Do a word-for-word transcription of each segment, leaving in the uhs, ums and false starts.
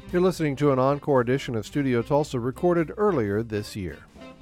You're listening to an encore edition of Studio Tulsa recorded earlier this year.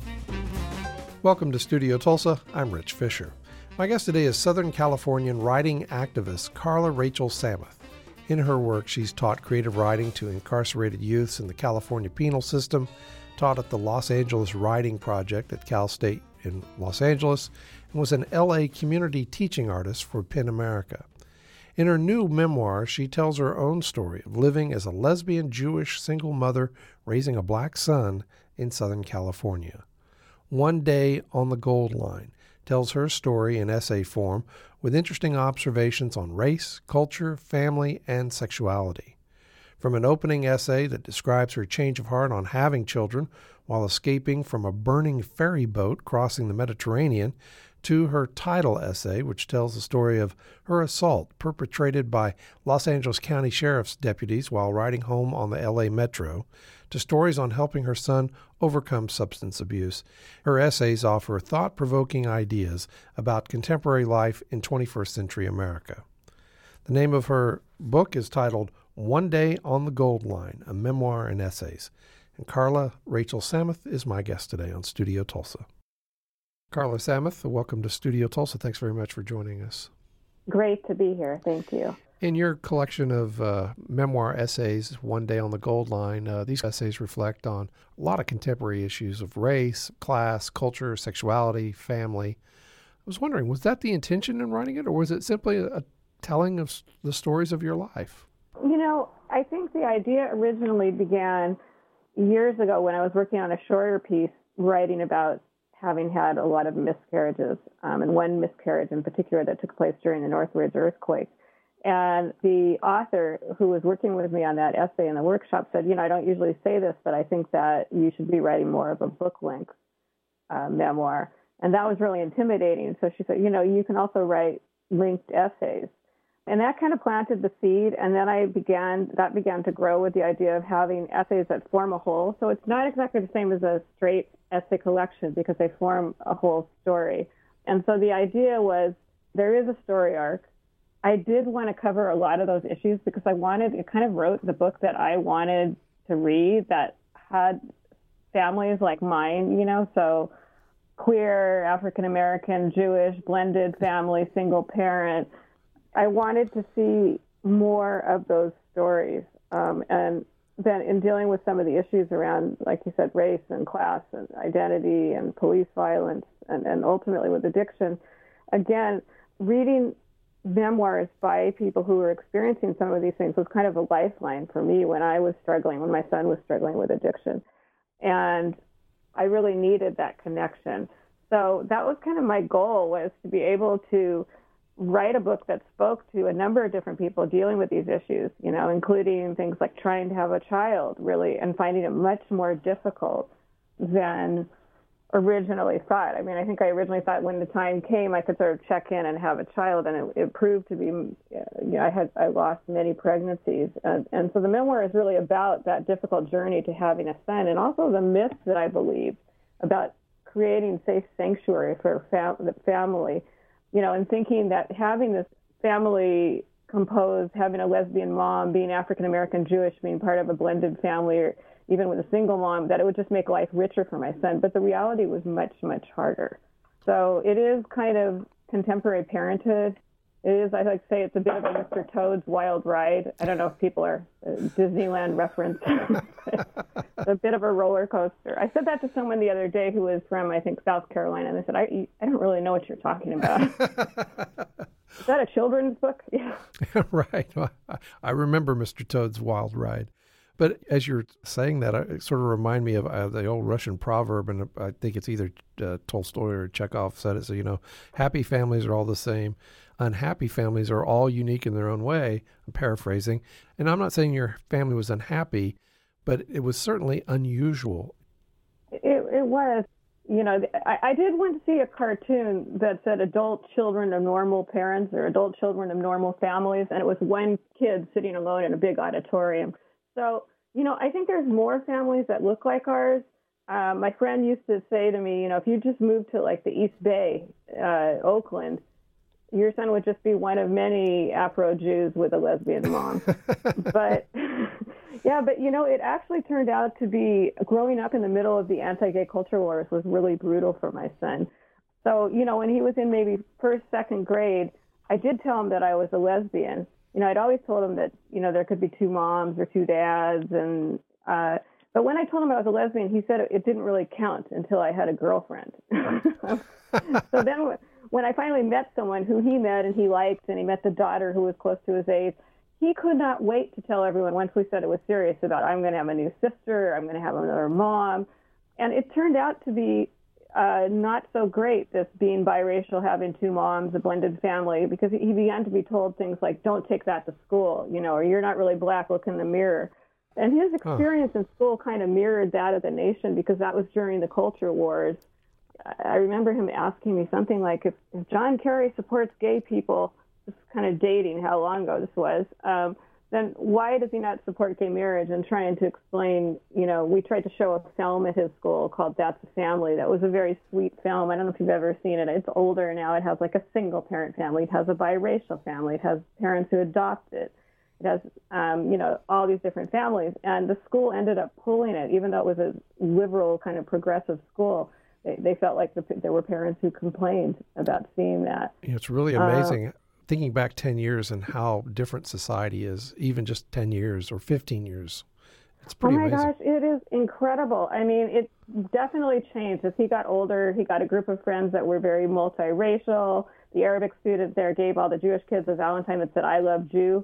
Welcome to Studio Tulsa. I'm Rich Fisher. My guest today is Southern Californian writing activist Carla Rachel Samuth. In her work, she's taught creative writing to incarcerated youths in the California penal system, taught at the Los Angeles Writing Project at Cal State in Los Angeles, and was an L A community teaching artist for PEN America. In her new memoir, she tells her own story of living as a lesbian Jewish single mother raising a black son in Southern California. One Day on the Gold Line tells her story in essay form with interesting observations on race, culture, family, and sexuality. From an opening essay that describes her change of heart on having children while escaping from a burning ferry boat crossing the Mediterranean, to her title essay, which tells the story of her assault perpetrated by Los Angeles County Sheriff's deputies while riding home on the L A Metro, to stories on helping her son overcome substance abuse. Her essays offer thought-provoking ideas about contemporary life in twenty-first century America. The name of her book is titled One Day on the Gold Line, a memoir and essays. And Carla Rachel Samuth is my guest today on Studio Tulsa. Carla Samuth, welcome to Studio Tulsa. Thanks very much for joining us. Great to be here. Thank you. In your collection of uh, memoir essays, One Day on the Gold Line, uh, these essays reflect on a lot of contemporary issues of race, class, culture, sexuality, family. I was wondering, was that the intention in writing it, or was it simply a, a telling of the stories of your life? You know, I think the idea originally began years ago when I was working on a shorter piece writing about having had a lot of miscarriages, um, and one miscarriage in particular that took place during the Northridge earthquake. And the author who was working with me on that essay in the workshop said, you know, I don't usually say this, but I think that you should be writing more of a book-length uh, memoir. And that was really intimidating. So she said, you know, you can also write linked essays. And that kind of planted the seed. And then I began, that began to grow with the idea of having essays that form a whole. So it's not exactly the same as a straight essay collection because they form a whole story. And so the idea was there is a story arc. I did want to cover a lot of those issues because I wanted, it kind of wrote the book that I wanted to read that had families like mine, you know, so queer, African-American, Jewish, blended family, single parent. I wanted to see more of those stories. Um, and then in dealing with some of the issues around, like you said, race and class and identity and police violence and, and ultimately with addiction, again, reading memoirs by people who were experiencing some of these things was kind of a lifeline for me when I was struggling, when my son was struggling with addiction. And I really needed that connection. So that was kind of my goal, was to be able to write a book that spoke to a number of different people dealing with these issues, you know, including things like trying to have a child, really, and finding it much more difficult than originally thought. I mean, I think I originally thought when the time came, I could sort of check in and have a child, and it, it proved to be, you know, I had, I lost many pregnancies. And, and so the memoir is really about that difficult journey to having a son, and also the myths that I believed about creating safe sanctuary for fam- the family, you know, and thinking that having this family composed, having a lesbian mom, being African-American Jewish, being part of a blended family, or even with a single mom, that it would just make life richer for my son. But the reality was much, much harder. So it is kind of contemporary parenthood. It is, I like to say, it's a bit of a Mister Toad's Wild Ride. I don't know if people are uh, Disneyland reference. It's a bit of a roller coaster. I said that to someone the other day who was from, I think, South Carolina, and they said, I, I don't really know what you're talking about. Is that a children's book? Yeah. Right. Well, I remember Mister Toad's Wild Ride. But as you're saying that, it sort of remind me of uh, the old Russian proverb, and I think it's either uh, Tolstoy or Chekhov said it. So, you know, happy families are all the same. Unhappy families are all unique in their own way. I'm paraphrasing. And I'm not saying your family was unhappy, but it was certainly unusual. It, it was. You know, I, I did want to see a cartoon that said adult children of normal parents or adult children of normal families, and it was one kid sitting alone in a big auditorium. So, you know, I think there's more families that look like ours. Uh, my friend used to say to me, you know, if you just moved to like the East Bay, uh, Oakland, your son would just be one of many Afro Jews with a lesbian mom. But, Yeah, but you know, it actually turned out to be growing up in the middle of the anti-gay culture wars was really brutal for my son. So, you know, when he was in maybe first, second grade, I did tell him that I was a lesbian. You know, I'd always told him that, you know, there could be two moms or two dads. And, uh, but when I told him I was a lesbian, he said it didn't really count until I had a girlfriend. So then when I finally met someone who he met and he liked, and he met the daughter who was close to his age, he could not wait to tell everyone once we said it was serious about, I'm going to have a new sister, I'm going to have another mom. And it turned out to be uh, not so great, this being biracial, having two moms, a blended family, because he began to be told things like, don't take that to school, you know, or you're not really black, look in the mirror. And his experience huh. in school kind of mirrored that of the nation, because that was during the culture wars. I remember him asking me something like, if, if John Kerry supports gay people, just kind of dating how long ago this was, um, then why does he not support gay marriage? And trying to explain, you know, we tried to show a film at his school called That's a Family. That was a very sweet film. I don't know if you've ever seen it. It's older now. It has like a single parent family. It has a biracial family. It has parents who adopt it. It has, um, you know, all these different families. And the school ended up pulling it, even though it was a liberal kind of progressive school. They, they felt like the, there were parents who complained about seeing that. Yeah, it's really amazing. Uh, Thinking back ten years and how different society is, even just ten years or fifteen years. It's pretty amazing. Oh my amazing. gosh, it is incredible. I mean, it definitely changed. As he got older, he got a group of friends that were very multiracial. The Arabic student there gave all the Jewish kids a Valentine that said, I love Jew.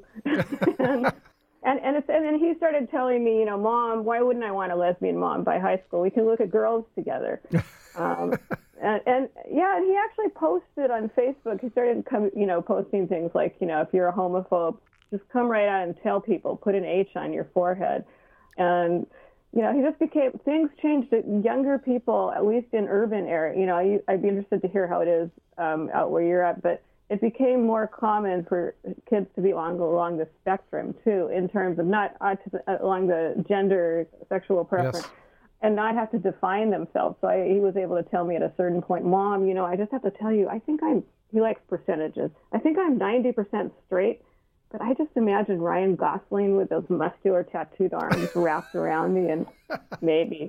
and and and, it's, and then he started telling me, you know, Mom, why wouldn't I want a lesbian mom by high school? We can look at girls together. Um, and, and yeah, and he actually posted on Facebook. He started, come, you know, posting things like, you know, if you're a homophobe, just come right out and tell people, put an H on your forehead. And, you know, he just became, things changed. Younger people, at least in urban area, you know, I, I'd be interested to hear how it is um, out where you're at, but it became more common for kids to be along, along the spectrum, too, in terms of not along the gender, sexual preference. Yes. And not have to define themselves. So I, he was able to tell me at a certain point, Mom, you know, I just have to tell you, I think I'm, he likes percentages. I think I'm ninety percent straight, but I just imagine Ryan Gosling with those muscular tattooed arms wrapped around me, and maybe.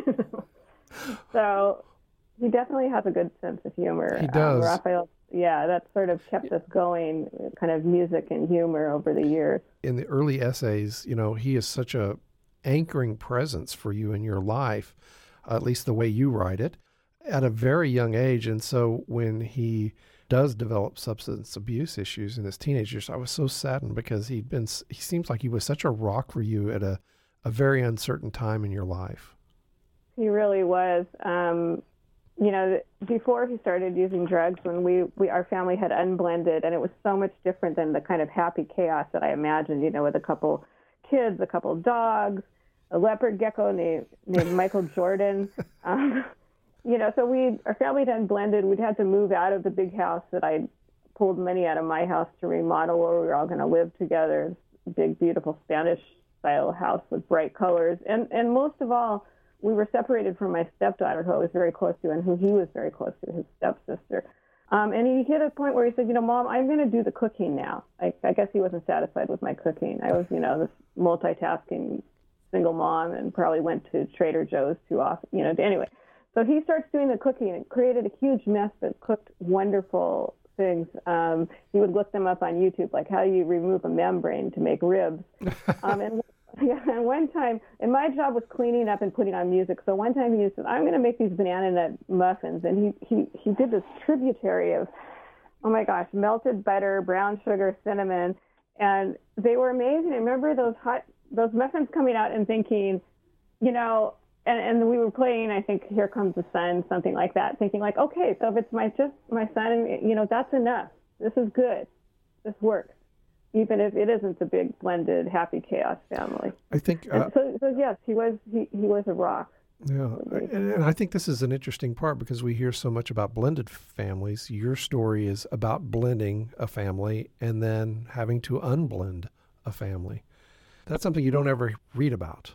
So he definitely has a good sense of humor. He does. Um, Raphael, yeah, that sort of kept us going, kind of music and humor over the years. In the early essays, you know, he is such a anchoring presence for you in your life, at least the way you write it, at a very young age. And so when he does develop substance abuse issues in his teenage years, I was so saddened because he'd been, he seems like he was such a rock for you at a, a very uncertain time in your life. He really was. Um, you know, before he started using drugs, when we, we, our family had unblended, and it was so much different than the kind of happy chaos that I imagined, you know, with a couple kids, a couple dogs, a leopard gecko named, named Michael Jordan. Um, you know, so we, our family then blended. We'd had to move out of the big house that I pulled money out of my house to remodel, where we were all going to live together. Big, beautiful Spanish-style house with bright colors. And and most of all, we were separated from my stepdaughter, who I was very close to, and who he was very close to, his stepsister. Um, and he hit a point where he said, you know, Mom, I'm going to do the cooking now. I, I guess he wasn't satisfied with my cooking. I was, you know, this multitasking single mom, and probably went to Trader Joe's too often, you know, anyway. So he starts doing the cooking and created a huge mess, but cooked wonderful things. Um, he would look them up on YouTube, like how you remove a membrane to make ribs. Um, and, yeah, and one time, and my job was cleaning up and putting on music. So one time he said, I'm going to make these banana nut muffins. And he, he, he did this tributary of, oh my gosh, melted butter, brown sugar, cinnamon. And they were amazing. I remember those hot, those muffins coming out and thinking, you know, and, and we were playing, I think, Here Comes the Sun, something like that, thinking like, okay, so if it's my just my son, you know, that's enough. This is good. This works, even if it isn't the big blended happy chaos family. I think. Uh, and so, so yes, he was he, he was a rock. Yeah, and, and I think this is an interesting part because we hear so much about blended families. Your story is about blending a family and then having to unblend a family. That's something you don't ever read about.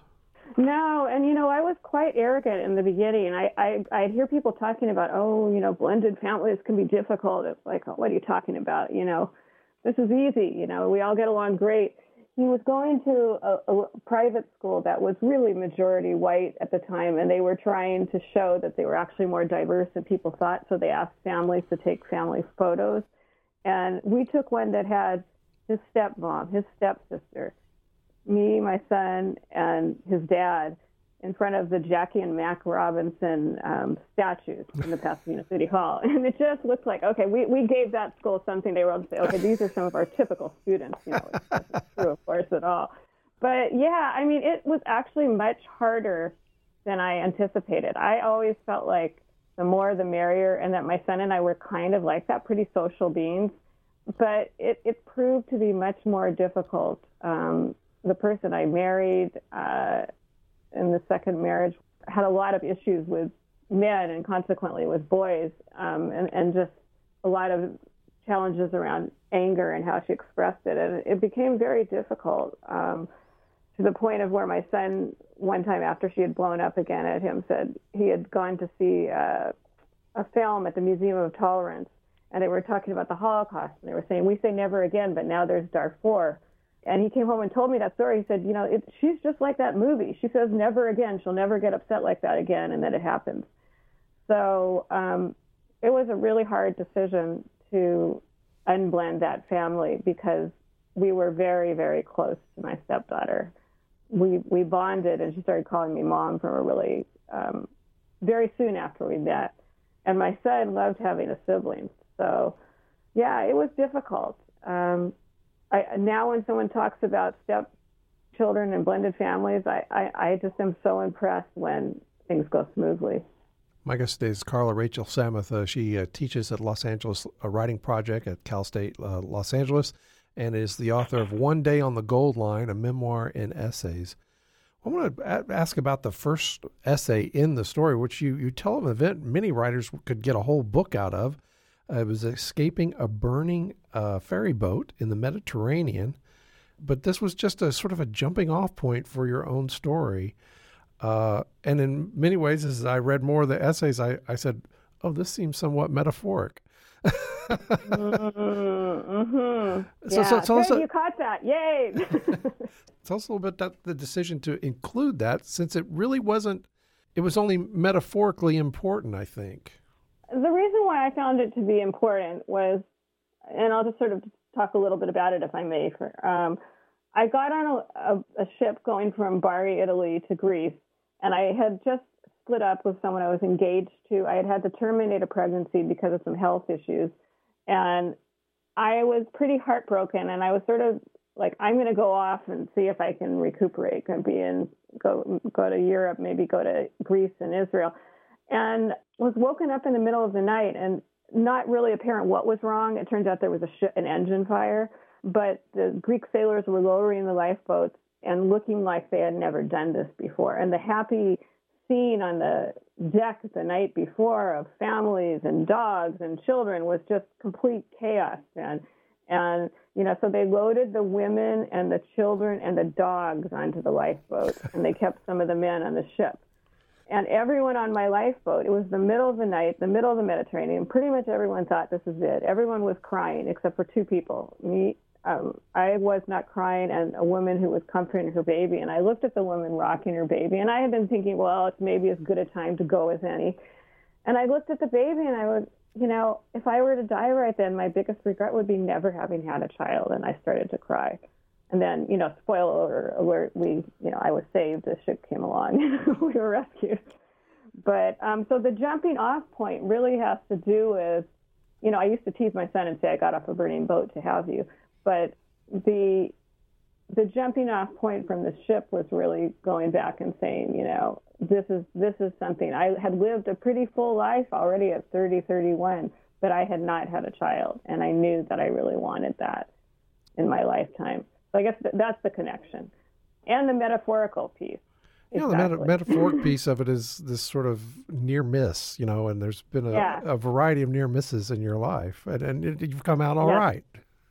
No, and, you know, I was quite arrogant in the beginning. I, I, I'd hear people talking about, oh, you know, blended families can be difficult. It's like, oh, what are you talking about? You know, this is easy. You know, we all get along great. he was going to a, a private school that was really majority white at the time, and they were trying to show that they were actually more diverse than people thought, so they asked families to take family photos. And we took one that had his stepmom, his stepsister, me, my son, and his dad in front of the Jackie and Mac Robinson um, statues in the Pasadena City Hall. And it just looked like, okay, we, we gave that school something they were able to say, okay, these are some of our typical students. You know, it wasn't true, of course, at all. But yeah, I mean, it was actually much harder than I anticipated. I always felt like the more the merrier, and that my son and I were kind of like that, pretty social beings. But it, it proved to be much more difficult. Um, the person I married, uh, in the second marriage, had a lot of issues with men and consequently with boys, um, and, and just a lot of challenges around anger and how she expressed it. And it became very difficult, um, to the point of where my son, one time after she had blown up again at him, said he had gone to see uh, a film at the Museum of Tolerance, and they were talking about the Holocaust, and they were saying, we say never again, but now there's Darfur. And he came home and told me that story. He said, you know, it, she's just like that movie. She says never again. She'll never get upset like that again, and then it happens. So um, it was a really hard decision to unblend that family because we were very, very close to my stepdaughter. We we bonded, and she started calling me mom from a really um, very soon after we met. And my son loved having a sibling. So, yeah, it was difficult. Um, I, now when someone talks about stepchildren and blended families, I, I, I just am so impressed when things go smoothly. My guest today is Carla Rachel Samuth. Uh, she uh, teaches at Los Angeles a Writing Project at Cal State uh, Los Angeles and is the author of One Day on the Gold Line, a memoir in essays. I want to a- ask about the first essay in the story, which you, you tell of an event many writers could get a whole book out of. Uh, it was escaping a burning uh, ferry boat in the Mediterranean, but this was just a sort of a jumping off point for your own story. Uh, and in many ways, as I read more of the essays, I, I said, oh, this seems somewhat metaphoric. mm-hmm. So, yeah. so tell us, Good, you caught that. Yay! Tell us a little bit about the decision to include that, since it really wasn't, it was only metaphorically important, I think. The reason why I found it to be important was, and I'll just sort of talk a little bit about it if I may. For, um, I got on a, a, a ship going from Bari, Italy to Greece, and I had just split up with someone I was engaged to. I had had to terminate a pregnancy because of some health issues, and I was pretty heartbroken, and I was sort of like, I'm going to go off and see if I can recuperate, and be in, go, go to Europe, maybe go to Greece and Israel. And was woken up in the middle of the night and not really apparent what was wrong. It turns out there was a sh- an engine fire, but the Greek sailors were lowering the lifeboats and looking like they had never done this before. And the happy scene on the deck the night before of families and dogs and children was just complete chaos. And, and you know, so they loaded the women and the children and the dogs onto the lifeboat, and they kept some of the men on the ship. And everyone on my lifeboat, it was the middle of the night, the middle of the Mediterranean. Pretty much everyone thought this is it. Everyone was crying except for two people. Me, um, I was not crying, and a woman who was comforting her baby. And I looked at the woman rocking her baby, and I had been thinking, well, it's maybe as good a time to go as any. And I looked at the baby, and I was, you know, if I were to die right then, my biggest regret would be never having had a child. And I started to cry. And then, you know, spoiler alert, we, you know, I was saved. The ship came along. We were rescued. But um, so the jumping off point really has to do with, you know, I used to tease my son and say I got off a burning boat to have you. But the the jumping off point from the ship was really going back and saying, you know, this is this is something. I had lived a pretty full life already at thirty, thirty-one, but I had not had a child. And I knew that I really wanted that in my lifetime. So I guess th- that's the connection. And the metaphorical piece. Yeah, exactly. The meta- metaphoric piece of it is this sort of near miss, you know, and there's been a, yeah. a variety of near misses in your life, and, and it, you've come out all yes. right.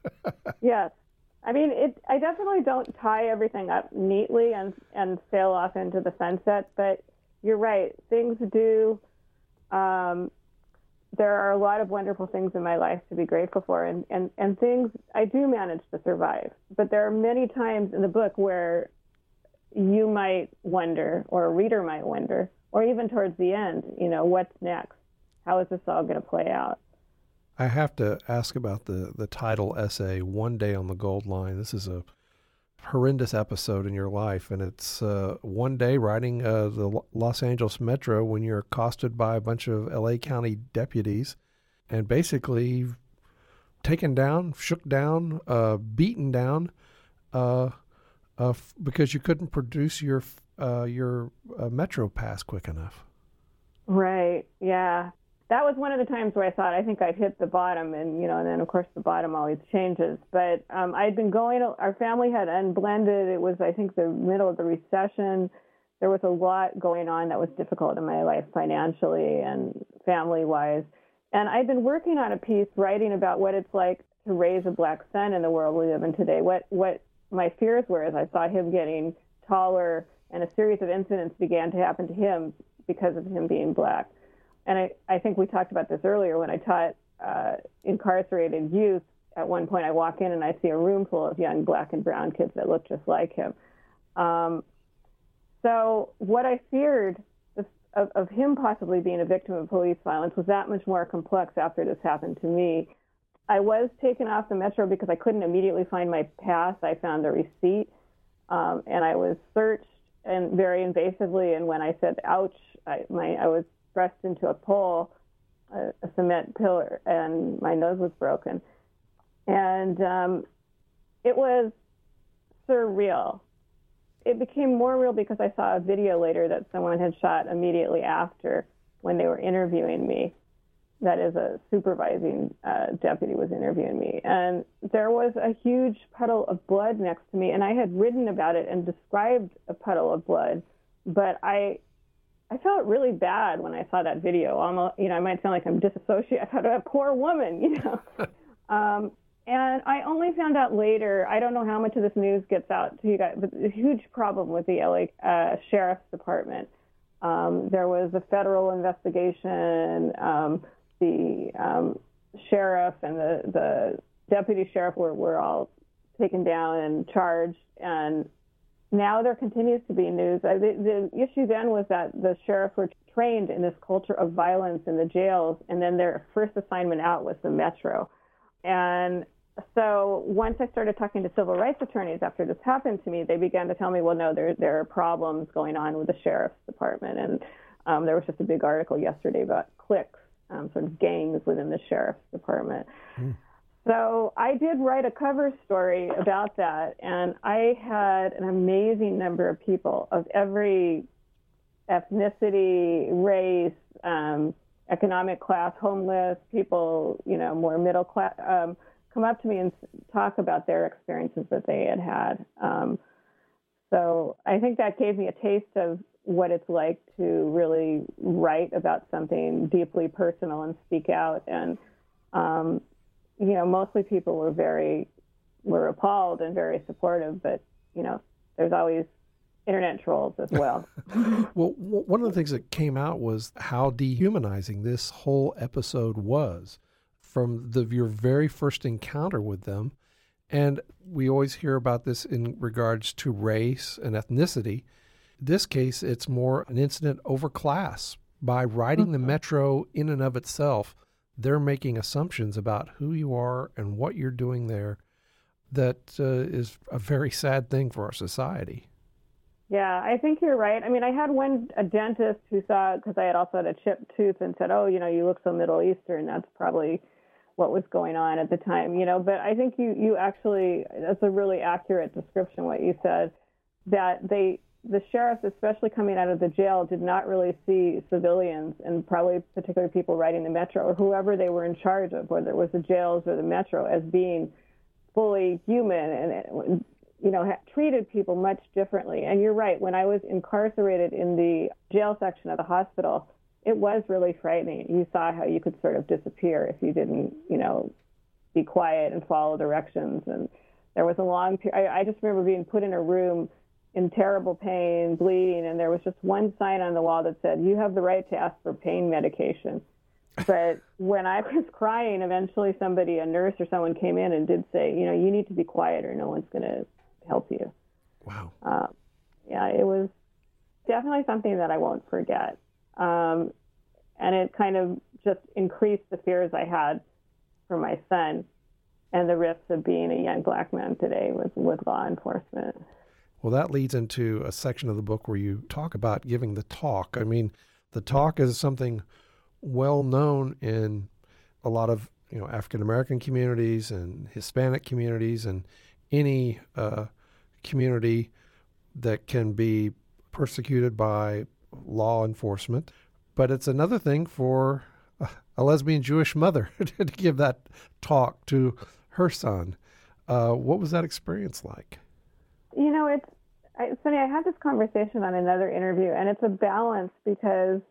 Yes. I mean, it. I definitely don't tie everything up neatly and, and sail off into the sunset, but you're right. Things do, um, there are a lot of wonderful things in my life to be grateful for, and, and, and things I do manage to survive. But there are many times in the book where you might wonder, or a reader might wonder, or even towards the end, you know, what's next? How is this all going to play out? I have to ask about the, the title essay, One Day on the Gold Line. This is a horrendous episode in your life, and it's uh, one day riding uh, the Los Angeles Metro when you're accosted by a bunch of L A County deputies and basically taken down, shook down, uh, beaten down uh, uh, f- because you couldn't produce your uh, your uh, Metro pass quick enough. Right, yeah. That was one of the times where I thought, I think I'd hit the bottom, and, you know, and then, of course, the bottom always changes. But um, I'd been going, our family had unblended. It was, I think, the middle of the recession. There was a lot going on that was difficult in my life financially and family-wise. And I'd been working on a piece writing about what it's like to raise a black son in the world we live in today. What, what my fears were as I saw him getting taller, and a series of incidents began to happen to him because of him being black. And I, I think we talked about this earlier when I taught uh, incarcerated youth. At one point, I walk in and I see a room full of young black and brown kids that look just like him. Um, so what I feared of, of him possibly being a victim of police violence was that much more complex after this happened to me. I was taken off the Metro because I couldn't immediately find my pass. I found a receipt, um, and I was searched and very invasively. And when I said, ouch, I, my, I was pressed into a pole, a, a cement pillar, and my nose was broken. And um, it was surreal. It became more real because I saw a video later that someone had shot immediately after when they were interviewing me. That is, a supervising uh, deputy was interviewing me. And there was a huge puddle of blood next to me, and I had written about it and described a puddle of blood, but I I felt really bad when I saw that video. Almost, you know, I might sound like I'm disassociated. I thought, a poor woman, you know. um, and I only found out later, I don't know how much of this news gets out to you guys, but a huge problem with the L A uh, Sheriff's Department. Um, there was a federal investigation. Um, the um, sheriff and the, the deputy sheriff were, were all taken down and charged, and now there continues to be news. Uh, the, the issue then was that the sheriffs were trained in this culture of violence in the jails, and then their first assignment out was the Metro. And so once I started talking to civil rights attorneys after this happened to me, they began to tell me, well, no, there there are problems going on with the sheriff's department. And um, there was just a big article yesterday about cliques, um, sort of gangs within the sheriff's department. Mm. So I did write a cover story about that, and I had an amazing number of people of every ethnicity, race, um, economic class, homeless, people, you know, more middle class, um, come up to me and talk about their experiences that they had had. Um, so I think that gave me a taste of what it's like to really write about something deeply personal and speak out. And um, you know, mostly people were very, were appalled and very supportive, but, you know, there's always internet trolls as well. Well, one of the things that came out was how dehumanizing this whole episode was from the your very first encounter with them. And we always hear about this in regards to race and ethnicity. In this case, it's more an incident over class. By riding mm-hmm. the Metro in and of itself, they're making assumptions about who you are and what you're doing there that uh, is a very sad thing for our society. Yeah, I think you're right. I mean, I had one, a dentist who saw, because I had also had a chipped tooth, and said, oh, you know, you look so Middle Eastern. That's probably what was going on at the time, you know. But I think you, you actually, that's a really accurate description, what you said, that they, the sheriffs, especially coming out of the jail, did not really see civilians, and probably particularly people riding the Metro or whoever they were in charge of, whether it was the jails or the Metro, as being fully human and, you know, ha- treated people much differently. And you're right. When I was incarcerated in the jail section of the hospital, it was really frightening. You saw how you could sort of disappear if you didn't, you know, be quiet and follow directions. And there was a long period. I, I just remember being put in a room in terrible pain, bleeding, and there was just one sign on the wall that said, you have the right to ask for pain medication. But when I was crying, eventually somebody, a nurse or someone came in and did say, you know, you need to be quiet or no one's going to help you. Wow. Uh, yeah, it was definitely something that I won't forget. Um, and it kind of just increased the fears I had for my son and the risks of being a young black man today with, with law enforcement. Well, that leads into a section of the book where you talk about giving the talk. I mean, the talk is something well known in a lot of, you know, African American communities and Hispanic communities and any uh, community that can be persecuted by law enforcement. But it's another thing for a, a lesbian Jewish mother to give that talk to her son. Uh, what was that experience like? You know, it's, it's funny. I had this conversation on another interview, and it's a balance because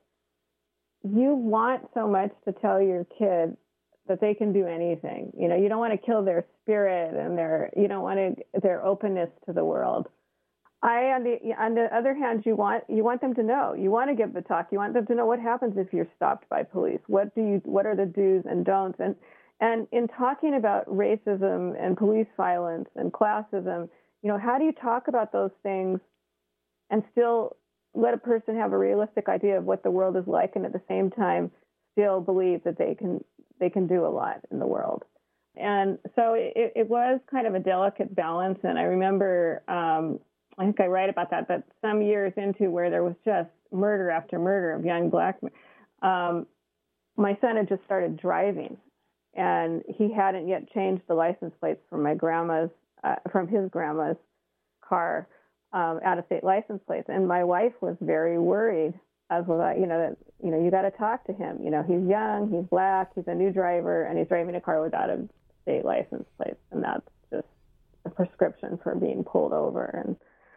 you want so much to tell your kid that they can do anything. You know, you don't want to kill their spirit and their, you don't want to, their openness to the world. I, on the, on the other hand, you want, you want them to know, you want to give the talk. You want them to know what happens if you're stopped by police. What do you, what are the do's and don'ts? And, and in talking about racism and police violence and classism, you know, how do you talk about those things and still let a person have a realistic idea of what the world is like, and at the same time still believe that they can they can do a lot in the world? And so it, it was kind of a delicate balance. And I remember, um, I think I write about that, that some years into where there was just murder after murder of young black men, um, my son had just started driving, and he hadn't yet changed the license plates from my grandma's, uh, from his grandma's car. Um, out-of-state license plates, and my wife was very worried. As was I, you know, that you know, you got to talk to him. You know, he's young, he's black, he's a new driver, and he's driving a car with out-of-state license plates, and that's just a prescription for being pulled over. And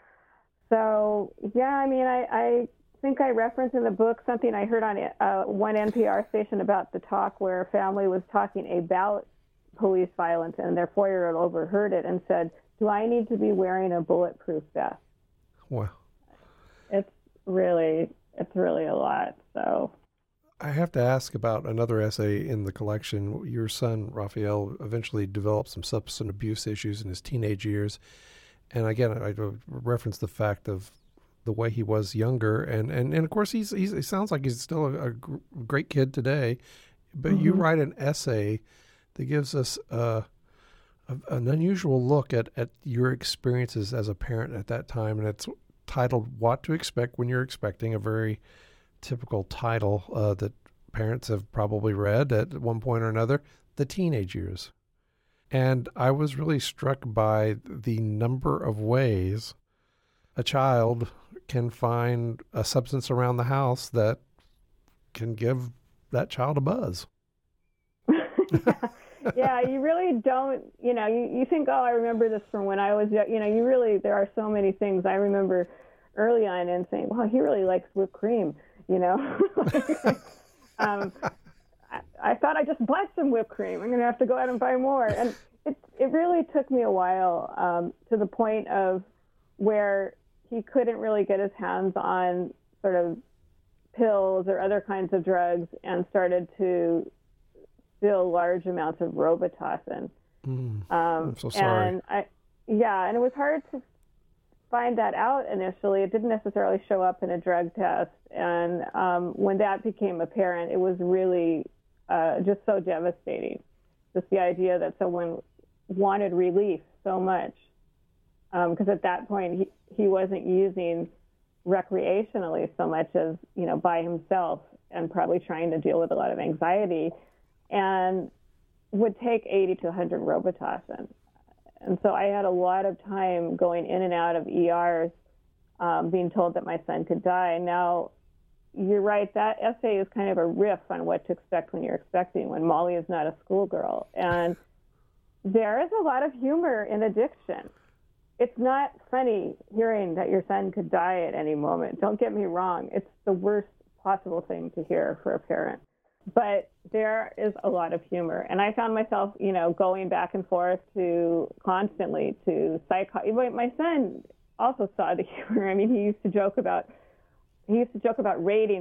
so, yeah, I mean, I, I think I reference in the book something I heard on uh, one N P R station about the talk where a family was talking about police violence, and their four-year-old overheard it and said, do I need to be wearing a bulletproof vest? Wow. It's really, it's really a lot. So I have to ask about another essay in the collection. Your son, Raphael, eventually developed some substance abuse issues in his teenage years. And again, I reference the fact of the way he was younger. And, and, and of course, he's, he's, he sounds like he's still a, a great kid today. But mm-hmm. you write an essay that gives us uh, a, an unusual look at, at your experiences as a parent at that time. And it's titled What to Expect When You're Expecting, a very typical title uh, that parents have probably read at one point or another, the teenage years. And I was really struck by the number of ways a child can find a substance around the house that can give that child a buzz. Yeah, you really don't, you know, you, you think, oh, I remember this from when I was young. You know, you really, there are so many things I remember early on and saying, well, he really likes whipped cream, you know. um, I, I thought I just bought some whipped cream. I'm going to have to go out and buy more. And it, it really took me a while um, to the point of where he couldn't really get his hands on sort of pills or other kinds of drugs and started to still large amounts of Robitussin. Mm, um, I'm so sorry. And I, yeah, and it was hard to find that out initially. It didn't necessarily show up in a drug test. And um, when that became apparent, it was really uh, just so devastating. Just the idea that someone wanted relief so much. Because um, at that point, he, he wasn't using recreationally so much as, you know, by himself, and probably trying to deal with a lot of anxiety, and would take eighty to one hundred Robitussin. And so I had a lot of time going in and out of E Rs, um, being told that my son could die. Now, you're right, that essay is kind of a riff on what to expect when you're expecting, when Molly is not a schoolgirl. And there is a lot of humor in addiction. It's not funny hearing that your son could die at any moment. Don't get me wrong. It's the worst possible thing to hear for a parent. But there is a lot of humor. And I found myself, you know, going back and forth to constantly to psycho. My son also saw the humor. I mean, he used to joke about, he used to joke about raiding the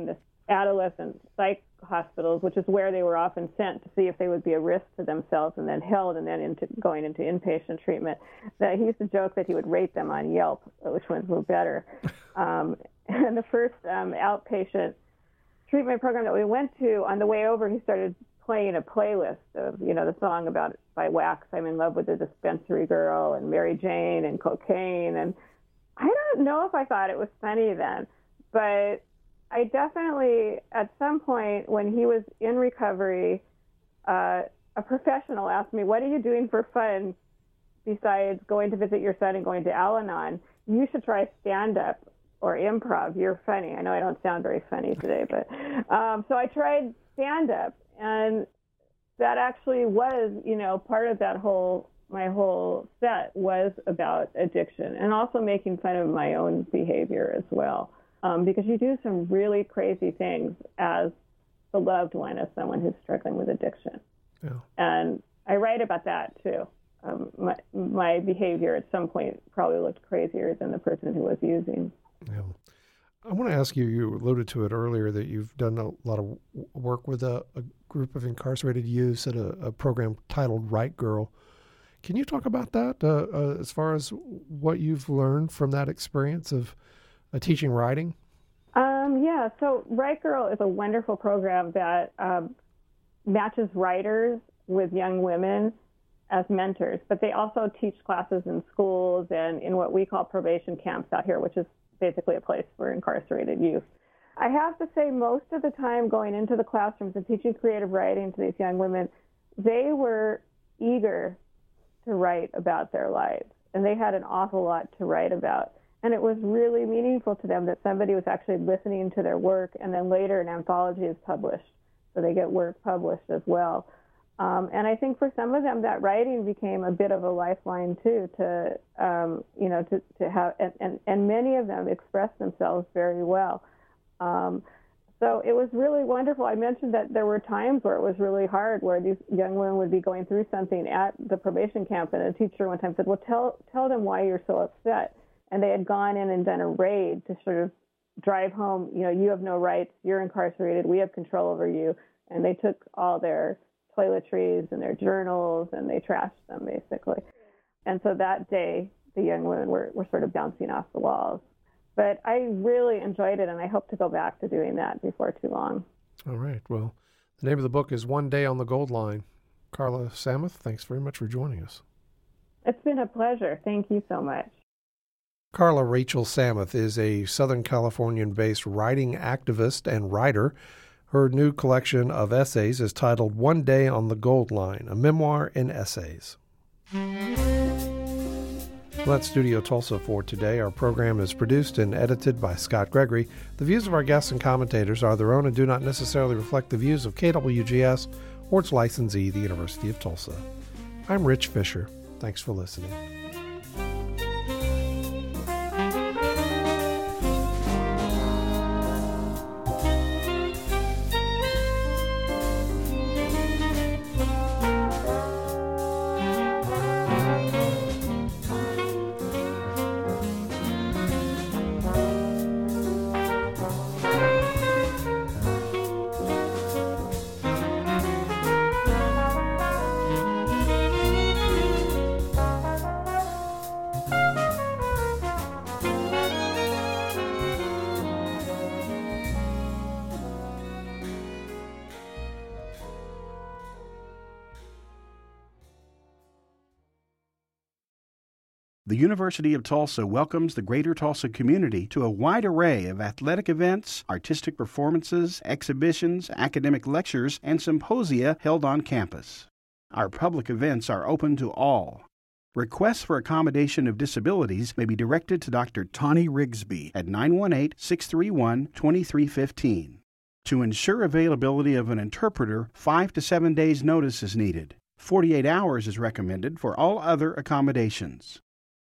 adolescent psych hospitals, which is where they were often sent to see if they would be a risk to themselves and then held and then into going into inpatient treatment, that he used to joke that he would rate them on Yelp, which ones were better. Um, and the first um, outpatient treatment program that we went to, on the way over, he started playing a playlist of, you know, the song about by Wax, I'm in love with the dispensary girl, and Mary Jane and cocaine. And I don't know if I thought it was funny then, but I definitely, at some point when he was in recovery, uh, a professional asked me, what are you doing for fun besides going to visit your son and going to Al-Anon? You should try stand-up or improv. You're funny. I know I don't sound very funny today, but um, so I tried stand-up, and that actually was, you know, part of that whole, my whole set was about addiction and also making fun of my own behavior as well. Um, because you do some really crazy things as the loved one of someone who's struggling with addiction. Yeah. And I write about that too. Um, my, my behavior at some point probably looked crazier than the person who was using. Yeah. I want to ask you, you alluded to it earlier, that you've done a lot of work with a, a group of incarcerated youths at a, a program titled Right Girl. Can you talk about that uh, uh, as far as what you've learned from that experience of uh, teaching writing? Um, yeah, so Right Girl is a wonderful program that um, matches writers with young women as mentors, but they also teach classes in schools and in what we call probation camps out here, which is basically a place for incarcerated youth. I have to say, most of the time going into the classrooms and teaching creative writing to these young women, they were eager to write about their lives, and they had an awful lot to write about. And it was really meaningful to them that somebody was actually listening to their work, and then later an anthology is published, so they get work published as well. Um, and I think for some of them, that writing became a bit of a lifeline too, to um, you know, to, to have, and, and, and many of them expressed themselves very well. Um, so it was really wonderful. I mentioned that there were times where it was really hard, where these young women would be going through something at the probation camp, and a teacher one time said, "Well, tell tell them why you're so upset." And they had gone in and done a raid to sort of drive home, you know, you have no rights, you're incarcerated, we have control over you. And they took all their toiletries and their journals and they trashed them, basically. And so that day, the young women were, were sort of bouncing off the walls. But I really enjoyed it, and I hope to go back to doing that before too long. All right. Well, the name of the book is One Day on the Gold Line. Carla Samuth, thanks very much for joining us. It's been a pleasure. Thank you so much. Carla Rachel Samuth is a Southern Californian-based writing activist and writer. Her new collection of essays is titled One Day on the Gold Line, a memoir in essays. Well, that's Studio Tulsa for today. Our program is produced and edited by Scott Gregory. The views of our guests and commentators are their own and do not necessarily reflect the views of K W G S or its licensee, the University of Tulsa. I'm Rich Fisher. Thanks for listening. The University of Tulsa welcomes the Greater Tulsa community to a wide array of athletic events, artistic performances, exhibitions, academic lectures, and symposia held on campus. Our public events are open to all. Requests for accommodation of disabilities may be directed to Doctor Tawny Rigsby at nine one eight, six three one, two three one five. To ensure availability of an interpreter, five to seven days notice is needed. forty-eight hours is recommended for all other accommodations.